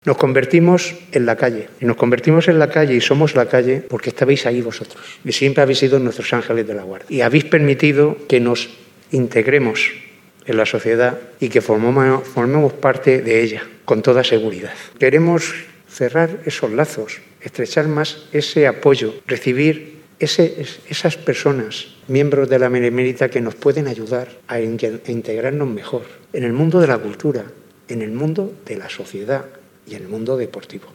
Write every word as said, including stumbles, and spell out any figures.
Nos convertimos en la calle. Y nos convertimos en la calle y somos la calle porque estabais ahí vosotros. Y siempre habéis sido nuestros ángeles de la guardia. Y habéis permitido que nos integremos en la sociedad y que formemos, formemos parte de ella con toda seguridad. Queremos cerrar esos lazos, estrechar más ese apoyo, recibir ese, esas personas, miembros de la Benemérita, que nos pueden ayudar a integrarnos mejor en el mundo de la cultura, en el mundo de la sociedad y en el mundo deportivo.